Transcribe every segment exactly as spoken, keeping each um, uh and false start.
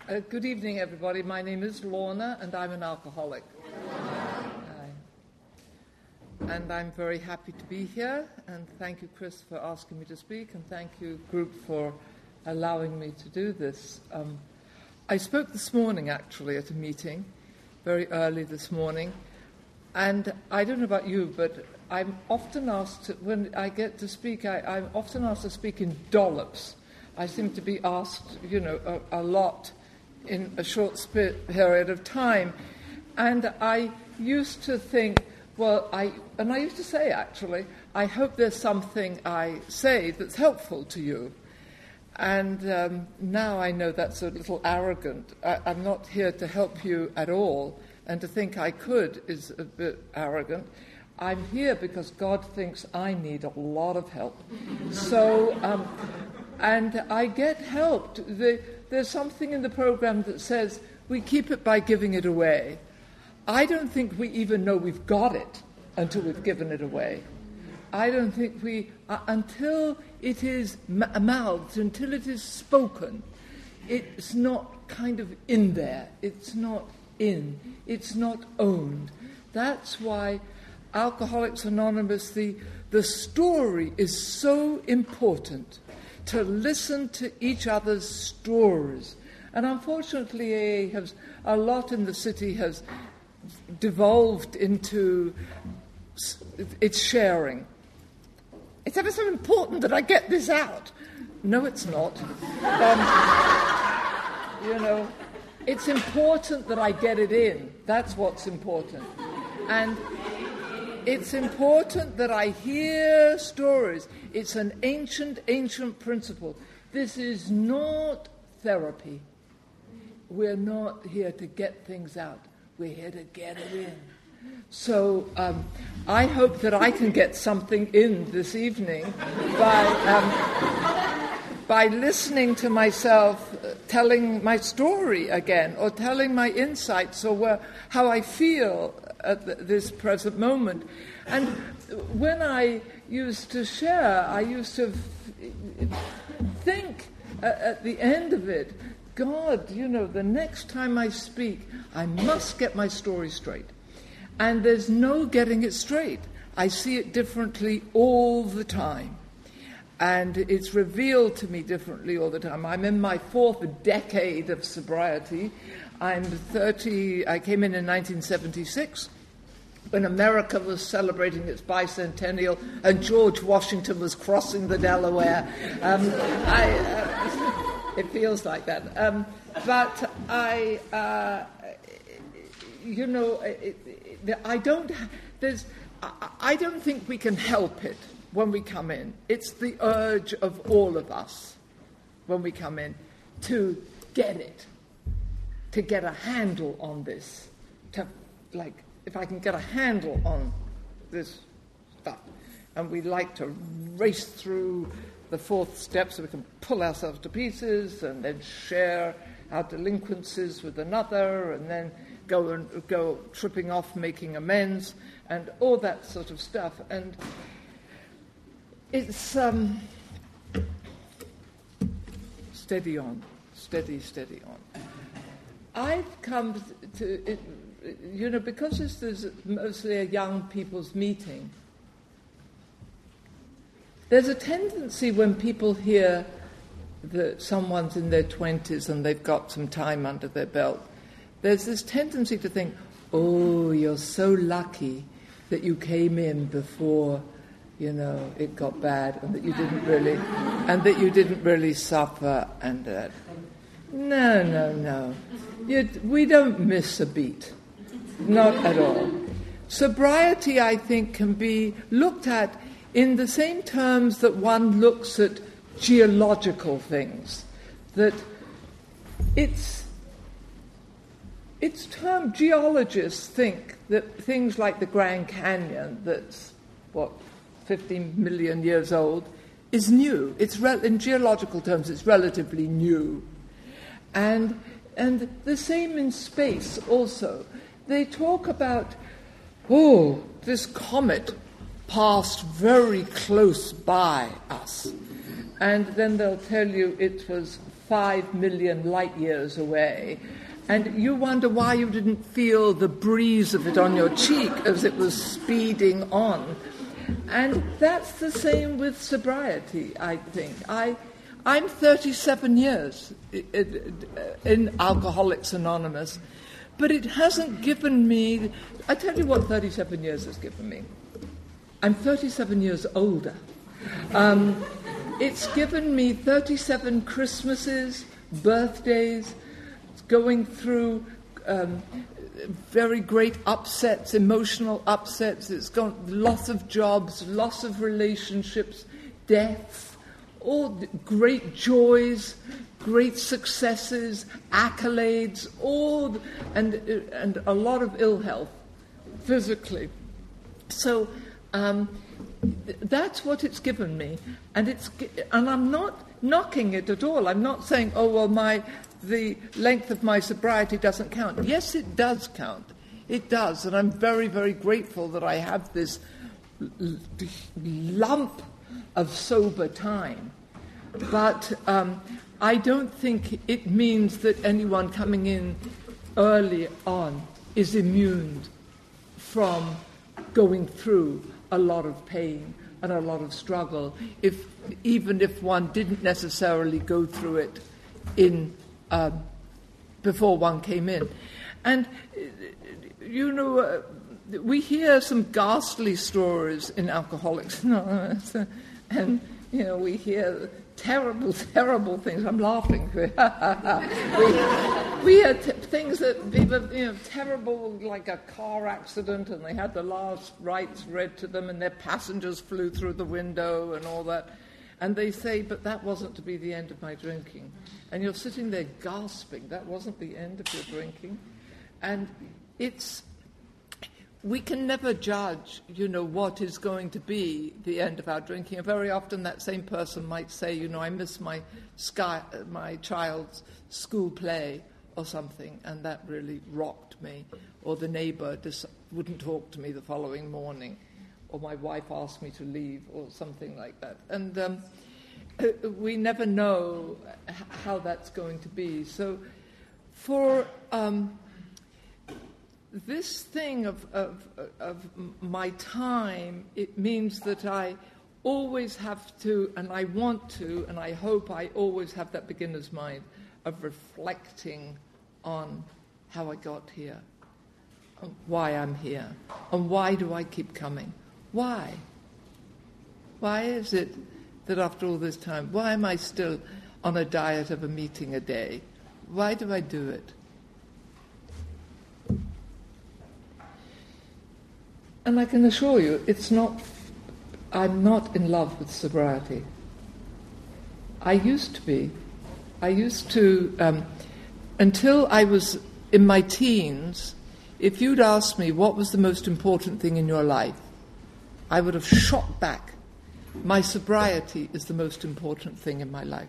Uh, good evening, everybody. My name is Lorna, and I'm an alcoholic. Hi. And I'm very happy to be here, and thank you, Chris, for asking me to speak, and thank you, group, for allowing me to do this. Um, I spoke this morning, actually, at a meeting, very early this morning, and I don't know about you, but I'm often asked, to, when I get to speak, I, I'm often asked to speak in dollops. I seem to be asked, you know, a, a lot in a short sp- period of time. And I used to think, well, I, and I used to say, actually, I hope there's something I say that's helpful to you. And um, now I know that's a little arrogant. I, I'm not here to help you at all, and to think I could is a bit arrogant. I'm here because God thinks I need a lot of help. So, um, and I get helped. The, there's something in the program that says we keep it by giving it away. I don't think we even know we've got it until we've given it away. I don't think we, uh, until it is mouthed, until it is spoken, it's not kind of in there. It's not in. It's not owned. That's why Alcoholics Anonymous, the, the story is so important, to listen to each other's stories. And unfortunately, A A has, a lot in the city has devolved into its sharing. It's ever so important that I get this out. No, it's not. Um, you know, it's important that I get it in. That's what's important. And it's important that I hear stories. It's an ancient, ancient principle. This is not therapy. We're not here to get things out. We're here to get it in. So um, I hope that I can get something in this evening by um, by listening to myself uh, telling my story again, or telling my insights, or where, how I feel at the, this present moment. And when I used to share, I used to f- think uh, at the end of it, God, you know, the next time I speak, I must get my story straight. And there's no getting it straight. I see it differently all the time. And it's revealed to me differently all the time. I'm in my fourth decade of sobriety. I'm thirty, I came in in nineteen seventy-six, when America was celebrating its bicentennial and George Washington was crossing the Delaware. Um, I, uh, it feels like that. Um, but I, uh, you know, it, it, I don't. There's. I don't think we can help it when we come in. It's the urge of all of us when we come in to get it, to get a handle on this, to, like, if I can get a handle on this stuff. And we like to race through the fourth step so we can pull ourselves to pieces and then share our delinquencies with another, and then go and go tripping off, making amends, and all that sort of stuff. And it's um, steady on, steady, steady on. I've come to, it, you know, because this is mostly a young people's meeting, there's a tendency when people hear that someone's in their twenties and they've got some time under their belt, there's this tendency to think, oh, you're so lucky that you came in before, you know, it got bad, and that you didn't really, and that you didn't really suffer, and that. No, no, no. You, we don't miss a beat. Not at all. Sobriety, I think, can be looked at in the same terms that one looks at geological things. That it's it's termed, geologists think that things like the Grand Canyon, that's, what, fifteen million years old, is new. It's re- in geological terms, it's relatively new. And and the same in space also. They talk about, oh, this comet passed very close by us. And then they'll tell you it was five million light years away. And you wonder why you didn't feel the breeze of it on your cheek as it was speeding on. And that's the same with sobriety, I think. I, I'm thirty-seven years in Alcoholics Anonymous, but it hasn't given me... I tell you what thirty-seven years has given me. I'm thirty-seven years older. Um, it's given me thirty-seven Christmases, birthdays, going through um, very great upsets, emotional upsets. It's got lots of jobs, lots of relationships, deaths, all great joys, great successes, accolades, all, and and a lot of ill health, physically. So um, that's what it's given me, and it's and I'm not knocking it at all. I'm not saying, oh well, my the length of my sobriety doesn't count. Yes, it does count. It does, and I'm very, very grateful that I have this l- lump of sober time. But um, I don't think it means that anyone coming in early on is immune from going through a lot of pain and a lot of struggle, if even if one didn't necessarily go through it in Uh, before one came in. And, you know, uh, we hear some ghastly stories in Alcoholics Anonymous, and, you know, we hear terrible, terrible things. I'm laughing. we, we hear t- things that people, you know, terrible, like a car accident, and they had the last rites read to them, and their passengers flew through the window and all that. And they say, but that wasn't to be the end of my drinking. And you're sitting there gasping, that wasn't the end of your drinking. And it's, we can never judge, you know, what is going to be the end of our drinking. And very often that same person might say, you know, I miss my sky, my child's school play or something, and that really rocked me. Or the neighbor just wouldn't talk to me the following morning. Or my wife asked me to leave, or something like that. And um, we never know how that's going to be. So for um, this thing of, of, of my time, it means that I always have to, and I want to, and I hope I always have that beginner's mind of reflecting on how I got here, and why I'm here, and why do I keep coming. Why? Why is it that after all this time, why am I still on a diet of a meeting a day? Why do I do it? And I can assure you, it's not, I'm not in love with sobriety. I used to be. I used to, um, until I was in my teens, if you'd asked me what was the most important thing in your life, I would have shot back. My sobriety is the most important thing in my life.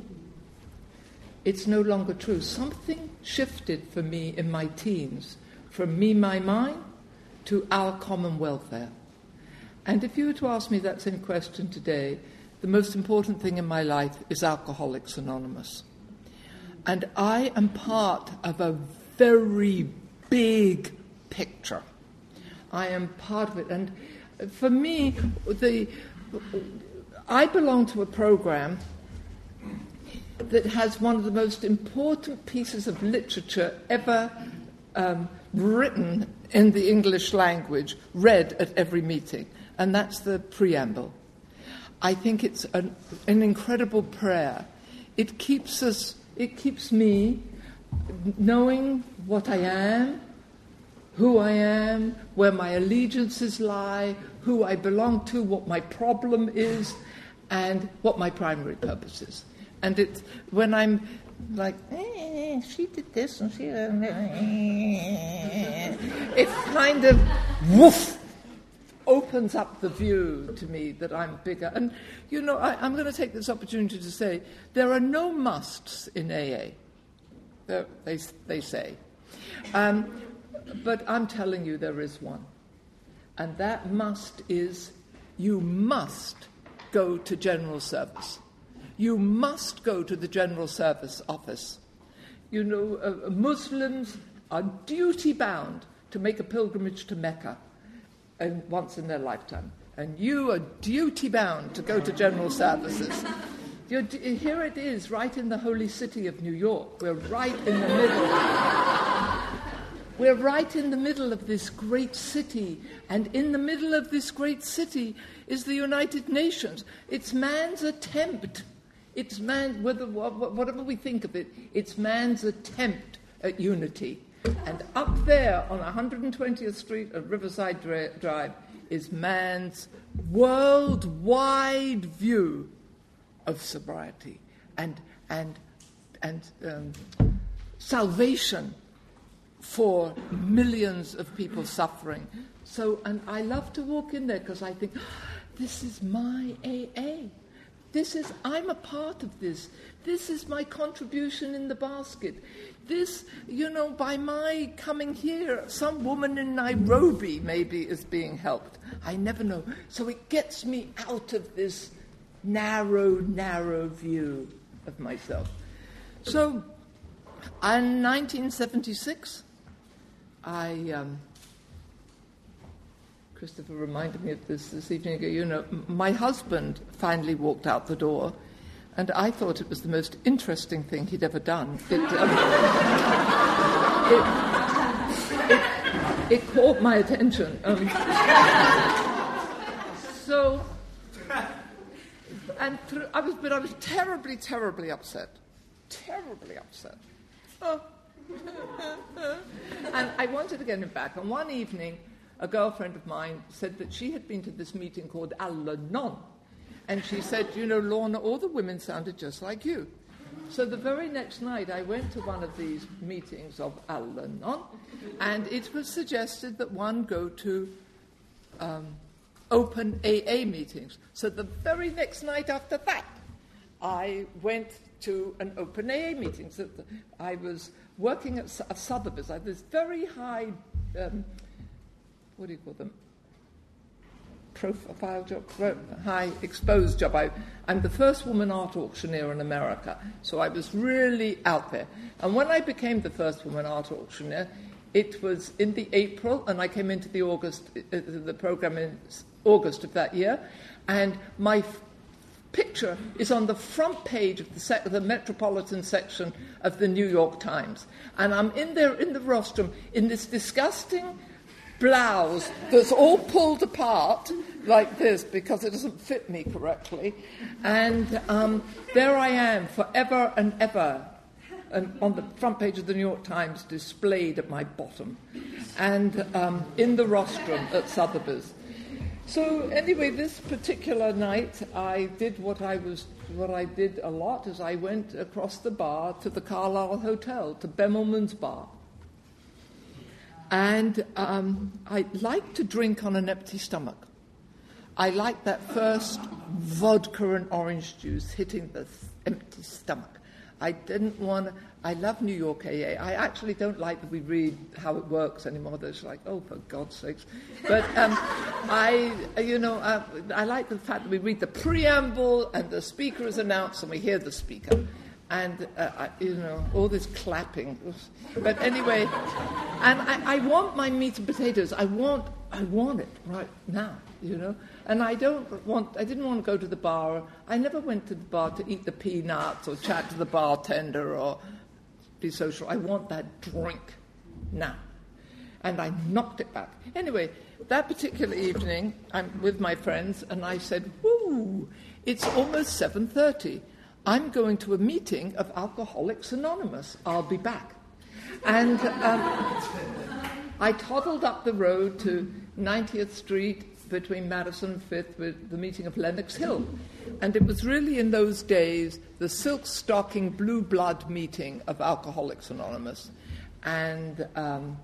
It's no longer true. Something shifted for me in my teens, from me, my mind, to our common welfare. And if you were to ask me that same question today, the most important thing in my life is Alcoholics Anonymous. And I am part of a very big picture. I am part of it. And for me, the I belong to a program that has one of the most important pieces of literature ever um, written in the English language, read at every meeting, and that's the preamble. I think it's an, an incredible prayer. It keeps us, it keeps me knowing what I am, who I am, where my allegiances lie, who I belong to, what my problem is, and what my primary purpose is. And it's when I'm like, eh, she did this and she... it kind of, woof, opens up the view to me that I'm bigger. And, you know, I, I'm going to take this opportunity to say there are no musts in A A. There, they, they say. Um, but I'm telling you there is one. And that must is you must go to general service. you must go to the General Service Office. You know, uh, Muslims are duty-bound to make a pilgrimage to Mecca and once in their lifetime. And you are duty-bound to go to General Services. You're, here it is, right in the holy city of New York. We're right in the middle. We're right in the middle of this great city. And in the middle of this great city is the United Nations. It's man's attempt. It's man, whether, whatever we think of it, it's man's attempt at unity. And up there on one hundred twentieth Street at Riverside Drive is man's worldwide view of sobriety and and and um, salvation for millions of people suffering. So, and I love to walk in there because I think, this is my A A. This is, I'm a part of this. This is my contribution in the basket. This, you know, by my coming here, some woman in Nairobi maybe is being helped. I never know. So it gets me out of this narrow, narrow view of myself. So, in nineteen seventy-six, I... Um, Christopher reminded me of this this evening ago. You know, my husband finally walked out the door, and I thought it was the most interesting thing he'd ever done. It, um, it, it, it caught my attention. Um, so, and through, I was, but I was terribly, terribly upset, terribly upset. Oh. And I wanted to get him back. And one evening, a girlfriend of mine said that she had been to this meeting called Al-Anon. And she said, you know, Lorna, all the women sounded just like you. So the very next night, I went to one of these meetings of Al-Anon, and it was suggested that one go to um, open A A meetings. So the very next night after that, I went to an open A A meeting. So I was working at Sotheby's. I had this very high... Um, what do you call them? Profile job, high exposed job. I, I'm the first woman art auctioneer in America, so I was really out there. And when I became the first woman art auctioneer, it was in the April, and I came into the August, uh, the program in August of that year, and my f- picture is on the front page of the, sec- the metropolitan section of the New York Times, and I'm in there in the rostrum in this disgusting blouse that's all pulled apart like this because it doesn't fit me correctly, and um, there I am forever and ever, and on the front page of the New York Times, displayed at my bottom, and um, in the rostrum at Sotheby's. So anyway, this particular night, I did what I was what I did a lot is I went across the bar to the Carlisle Hotel, to Bemelman's Bar. And um, I like to drink on an empty stomach. I like that first vodka and orange juice hitting the empty stomach. I didn't want to... I love New York A A. I actually don't like that we read how it works anymore. There's like, oh, for God's sakes. But um, I, you know, uh, I like the fact that we read the preamble and the speaker is announced and we hear the speaker. And, uh, I, you know, all this clapping. But anyway, and I, I want my meat and potatoes. I want, I want it right now, you know. And I don't want, I didn't want to go to the bar. I never went to the bar to eat the peanuts or chat to the bartender or be social. I want that drink now. And I knocked it back. Anyway, that particular evening, I'm with my friends, and I said, whoo, it's almost seven thirty. I'm going to a meeting of Alcoholics Anonymous. I'll be back. And um, I toddled up the road to ninetieth Street between Madison and Fifth with the meeting of Lenox Hill. And it was really in those days the silk-stocking blue blood meeting of Alcoholics Anonymous. And um,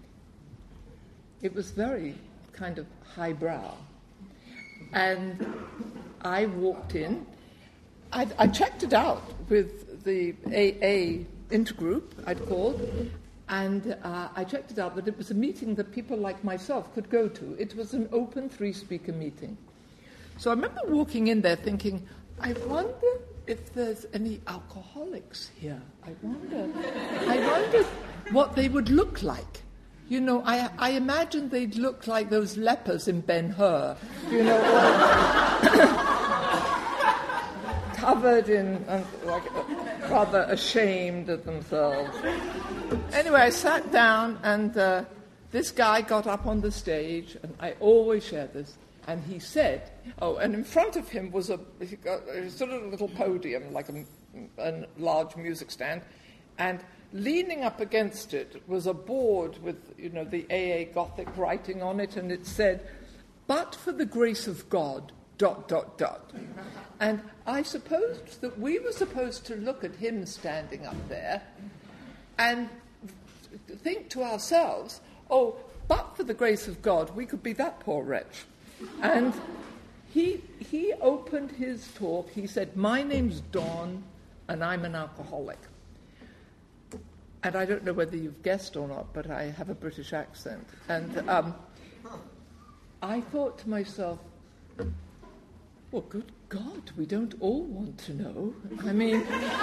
it was very kind of highbrow. And I walked in. I, I checked it out with the A A intergroup I'd called, and uh, I checked it out that it was a meeting that people like myself could go to. It was an open three-speaker meeting. So I remember walking in there thinking, I wonder if there's any alcoholics here. I wonder. I wondered what they would look like. You know, I, I imagine they'd look like those lepers in Ben-Hur, you know, covered in, uh, like, uh, rather ashamed of themselves. Anyway, I sat down, and uh, this guy got up on the stage, and I always share this, and he said, oh, and in front of him was a, he got a sort of a little podium, like a, a large music stand, and leaning up against it was a board with, you know, the A A Gothic writing on it, and it said, "But for the grace of God, dot, dot, dot." And I supposed that we were supposed to look at him standing up there and think to ourselves, oh, but for the grace of God, we could be that poor wretch. And he he opened his talk, he said, "My name's Don, and I'm an alcoholic." And I don't know whether you've guessed or not, but I have a British accent. And um, I thought to myself, well, good God, we don't all want to know. I mean,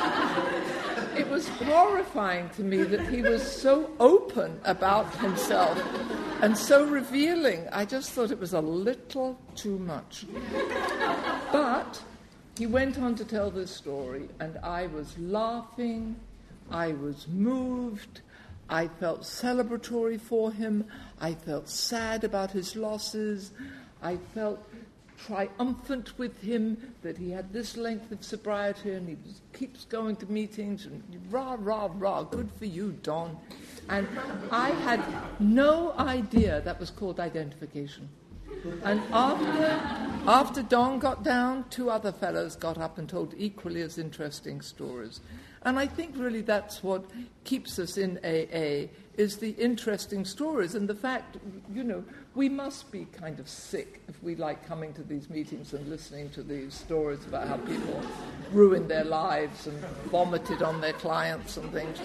it was horrifying to me that he was so open about himself and so revealing. I just thought it was a little too much. But he went on to tell this story, and I was laughing, I was moved, I felt celebratory for him, I felt sad about his losses, I felt triumphant with him that he had this length of sobriety and he was, keeps going to meetings and rah, rah, rah, good for you, Don. And I had no idea that was called identification. And after, after Don got down, two other fellows got up and told equally as interesting stories. And I think really that's what keeps us in A A, is the interesting stories and the fact, you know, we must be kind of sick if we like coming to these meetings and listening to these stories about how people ruined their lives and vomited on their clients and things.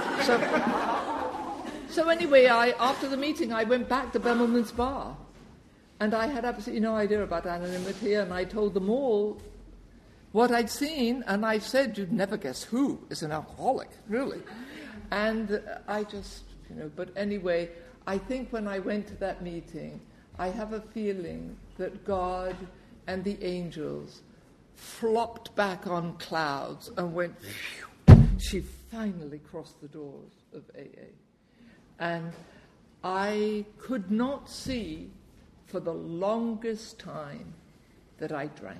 So, so anyway, I, after the meeting, I went back to Bemelman's Bar. And I had absolutely no idea about anonymity, and I told them all what I'd seen, and I said, you'd never guess who is an alcoholic, really. And I just, you know, but anyway, I think when I went to that meeting, I have a feeling that God and the angels flopped back on clouds and went, phew, she finally crossed the doors of A A. And I could not see for the longest time that I drank.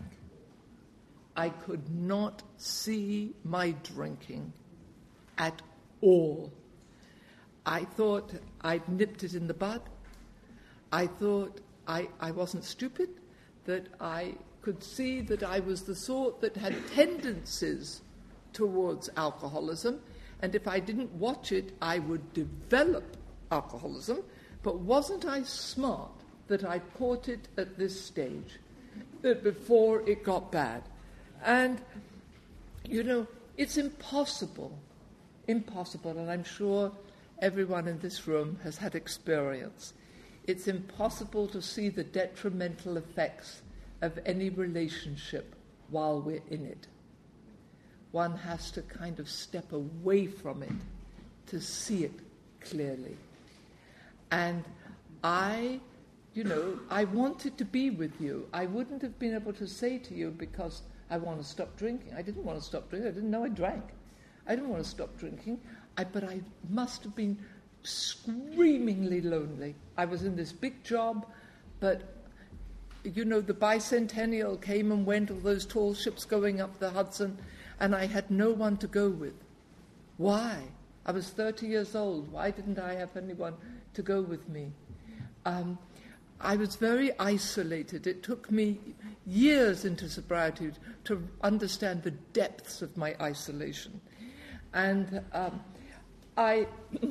I could not see my drinking at all. I thought I'd nipped it in the bud. I thought I, I wasn't stupid, that I could see that I was the sort that had tendencies towards alcoholism, and if I didn't watch it, I would develop alcoholism. But wasn't I smart that I caught it at this stage, that before it got bad? And, you know, it's impossible, impossible, and I'm sure everyone in this room has had experience. It's impossible to see the detrimental effects of any relationship while we're in it. One has to kind of step away from it to see it clearly. And I, you know, I wanted to be with you. I wouldn't have been able to say to you, because I want to stop drinking. I didn't want to stop drinking. I didn't know I drank. I didn't want to stop drinking. I, but I must have been screamingly lonely. I was in this big job, but, you know, the bicentennial came and went, all those tall ships going up the Hudson, and I had no one to go with. Why? I was thirty years old. Why didn't I have anyone to go with me? Um, I was very isolated. It took me years into sobriety to understand the depths of my isolation. And um, I,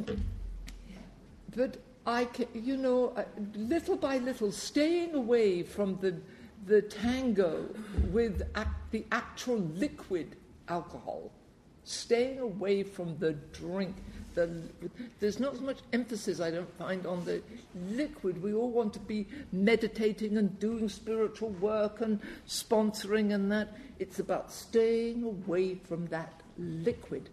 but I, you know, little by little, staying away from the the tango with act, the actual liquid alcohol, staying away from the drink. The, there's not as much emphasis, I don't find, on the liquid. We all want to be meditating and doing spiritual work and sponsoring and that. It's about staying away from that liquid.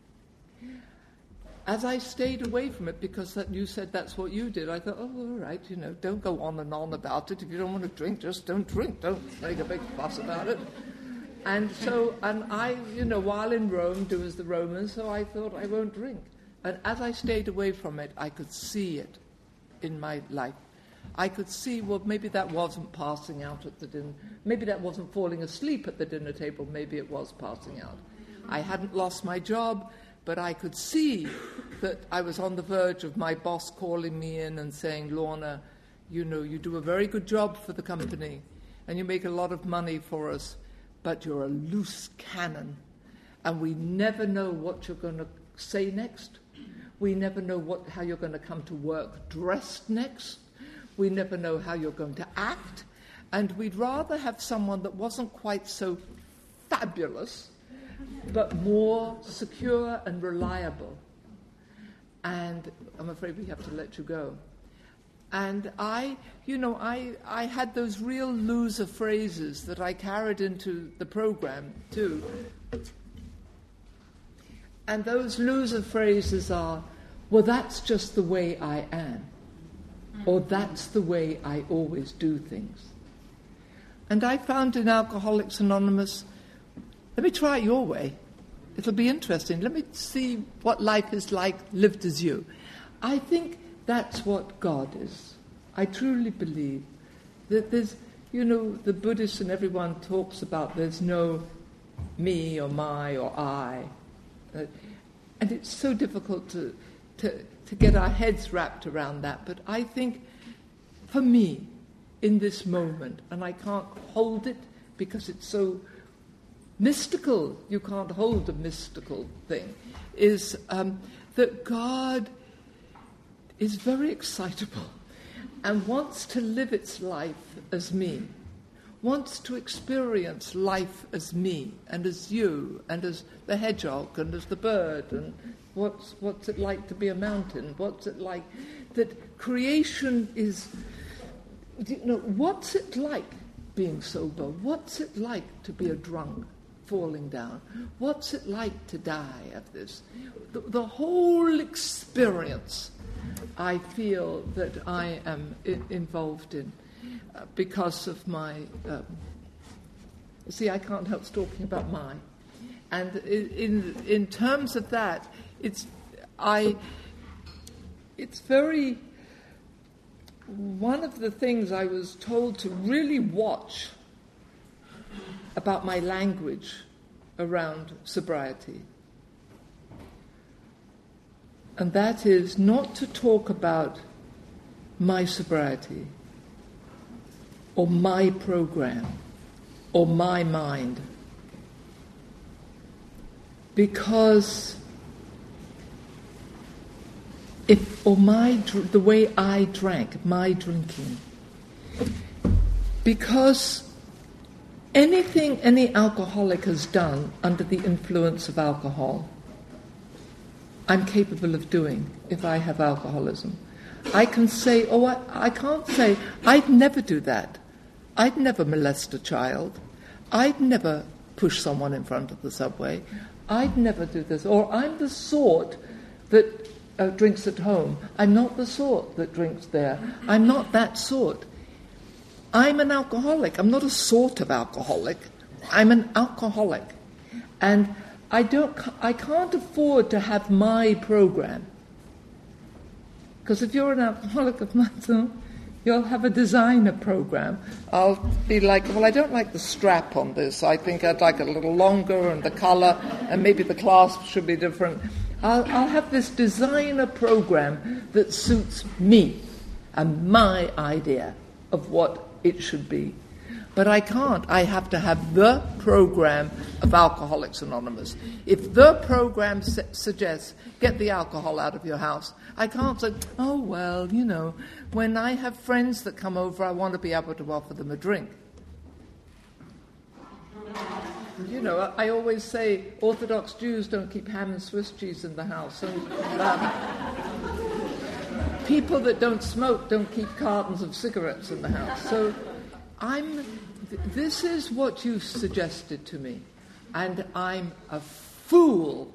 As I stayed away from it, because that you said that's what you did, I thought, oh, all right, you know, don't go on and on about it. If you don't want to drink, just don't drink. Don't make a big fuss about it. And so, and I, you know, while in Rome, do as the Romans, so I thought I won't drink. And as I stayed away from it, I could see it in my life. I could see, well, maybe that wasn't passing out at the dinner. Maybe that wasn't falling asleep at the dinner table. Maybe it was passing out. I hadn't lost my job, but I could see that I was on the verge of my boss calling me in and saying, Lorna, you know, you do a very good job for the company, and you make a lot of money for us, but you're a loose cannon, and we never know what you're going to say next. We never know what, how you're going to come to work dressed next. We never know how you're going to act. And we'd rather have someone that wasn't quite so fabulous, but more secure and reliable. And I'm afraid we have to let you go. And I, you know, I, I had those real loser phrases that I carried into the program, too. And those loser phrases are, well, that's just the way I am. Or that's the way I always do things. And I found in Alcoholics Anonymous, let me try it your way. It'll be interesting. Let me see what life is like lived as you. I think that's what God is. I truly believe that there's, you know, the Buddhists and everyone talks about there's no me or my or I. Uh, and it's so difficult to, to, to get our heads wrapped around that. But I think for me, in this moment, and I can't hold it because it's so mystical, you can't hold a mystical thing, is um, that God is very excitable and wants to live its life as me, wants to experience life as me and as you and as the hedgehog and as the bird, and what's, what's it like to be a mountain, what's it like, that creation is, you know, what's it like being sober, what's it like to be a drunk, falling down, what's it like to die of this, the, the whole experience I feel that I am I- involved in uh, because of my, um, see, I can't help talking about my, and in, in in terms of that, it's I, it's very, one of the things I was told to really watch about my language around sobriety. And that is not to talk about my sobriety or my program or my mind, because if or my the way I drank, my drinking, because anything any alcoholic has done under the influence of alcohol, I'm capable of doing if I have alcoholism. I can say, oh, I, I can't say, I'd never do that. I'd never molest a child. I'd never push someone in front of the subway. I'd never do this. Or I'm the sort that uh, drinks at home. I'm not the sort that drinks there. I'm not that sort. I'm an alcoholic. I'm not a sort of alcoholic. I'm an alcoholic. And I don't. I can't afford to have my program. Because if you're an alcoholic of myself, you'll have a designer program. I'll be like, well, I don't like the strap on this. I think I'd like it a little longer and the colour, and maybe the clasp should be different. I'll, I'll have this designer program that suits me and my idea of what it should be. But I can't. I have to have the program of Alcoholics Anonymous. If the program su- suggests, get the alcohol out of your house, I can't say, oh, well, you know, when I have friends that come over, I want to be able to offer them a drink. you know, I, I always say Orthodox Jews don't keep ham and Swiss cheese in the house. And um, people that don't smoke don't keep cartons of cigarettes in the house. So I'm, th- this is what you've suggested to me. And I'm a fool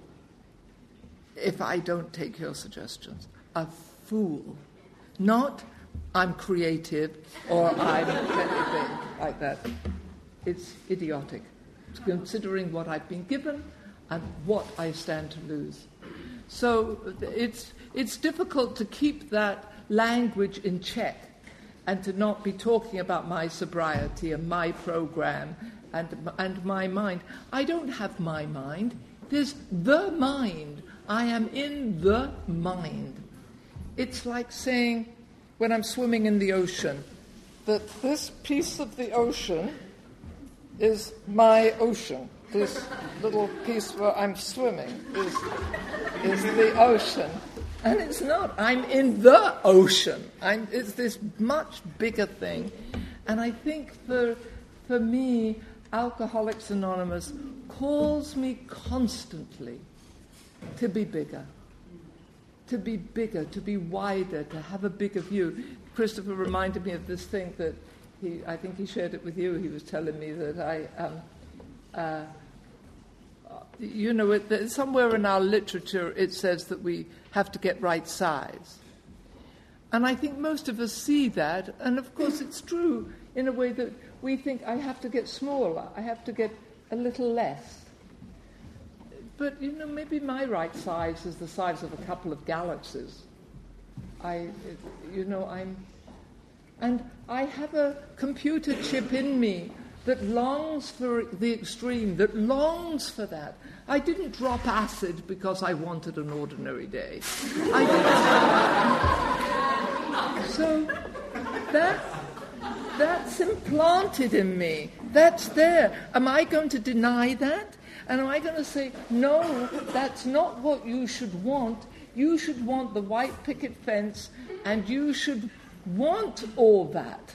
if I don't take your suggestions. A fool. Not I'm creative or I'm anything like that. It's idiotic, considering what I've been given and what I stand to lose. So it's it's difficult to keep that language in check and to not be talking about my sobriety and my program and and my mind. I don't have my mind. There's the mind. I am in the mind. It's like saying, when I'm swimming in the ocean, that this piece of the ocean is my ocean. This little piece where I'm swimming is, is the ocean. And it's not. I'm in the ocean. I'm, it's this much bigger thing. And I think for, for me, Alcoholics Anonymous calls me constantly to be bigger. To be bigger, to be wider, to have a bigger view. Christopher reminded me of this thing that he, I think he shared it with you. He was telling me that I, um, uh, you know, it, somewhere in our literature it says that we have to get right size. And I think most of us see that, and of course it's true in a way that we think I have to get smaller, I have to get a little less. But, you know, maybe my right size is the size of a couple of galaxies. I, you know, I'm... And I have a computer chip in me that longs for the extreme, that longs for that. I didn't drop acid because I wanted an ordinary day. I didn't. So that, that's implanted in me. That's there. Am I going to deny that? And am I going to say, no, that's not what you should want. You should want the white picket fence, and you should want all that.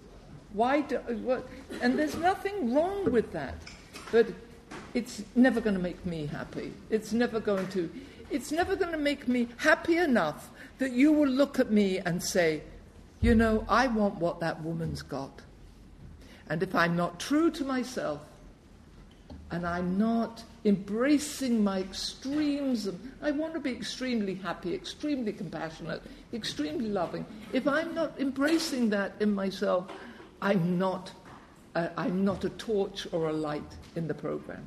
Why do, what, and there's nothing wrong with that. But it's never going to make me happy. It's never going to, it's never going to make me happy enough that you will look at me and say, you know, I want what that woman's got. And if I'm not true to myself, and I'm not embracing my extremes. Of, I want to be extremely happy, extremely compassionate, extremely loving. If I'm not embracing that in myself, I'm not, uh, I'm not a torch or a light in the program.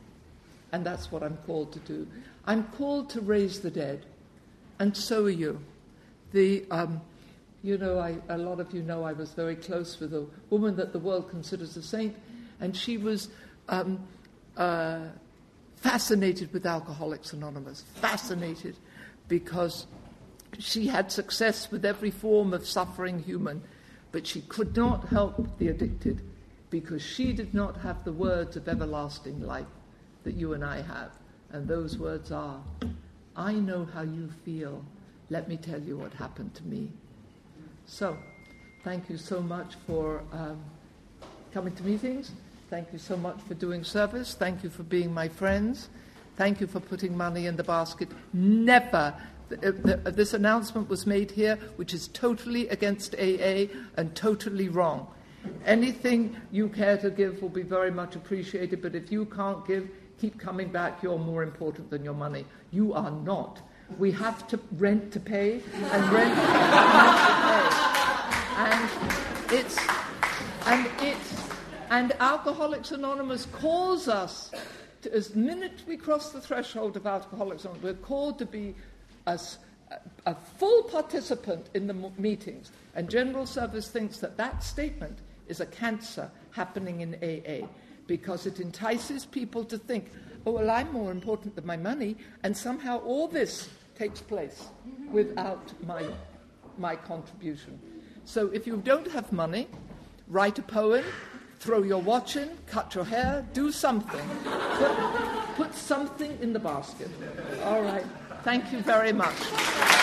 And that's what I'm called to do. I'm called to raise the dead, and so are you. The, um, you know, I, a lot of you know I was very close with a woman that the world considers a saint, and she was... Um, Uh, fascinated with Alcoholics Anonymous, fascinated because she had success with every form of suffering human, but she could not help the addicted because she did not have the words of everlasting life that you and I have. And those words are, I know how you feel. Let me tell you what happened to me. So, thank you so much for um, coming to meetings. Thank you so much for doing service. Thank you for being my friends. Thank you for putting money in the basket. Never. This announcement was made here, which is totally against A A and totally wrong. Anything you care to give will be very much appreciated, but if you can't give, keep coming back. You're more important than your money. You are not. We have to rent to pay, and rent not to pay. And it's... And it's... And Alcoholics Anonymous calls us, to, as the minute we cross the threshold of Alcoholics Anonymous, we're called to be a, a full participant in the meetings. And General Service thinks that that statement is a cancer happening in A A because it entices people to think, oh, well, I'm more important than my money, and somehow all this takes place without my, my contribution. So if you don't have money, write a poem, throw your watch in, cut your hair, do something. Put, put something in the basket. All right. Thank you very much.